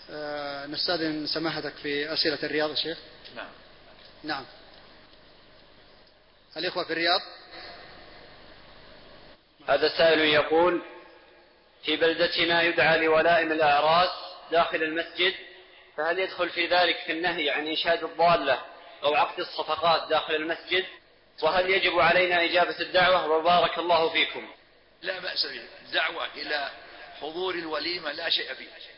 نستأذن سماحتك في أسئلة الرياض يا شيخ. نعم. الإخوة في الرياض. هذا سائل يقول: في بلدتنا يدعى لولائم الأعراس داخل المسجد، فهل يدخل في ذلك في النهي عن إنشاد الضالة أو عقد الصفقات داخل المسجد؟ وهل يجب علينا إجابة الدعوة؟ وبارك الله فيكم. لا بأس به، الدعوة إلى حضور الوليمة لا شيء فيه.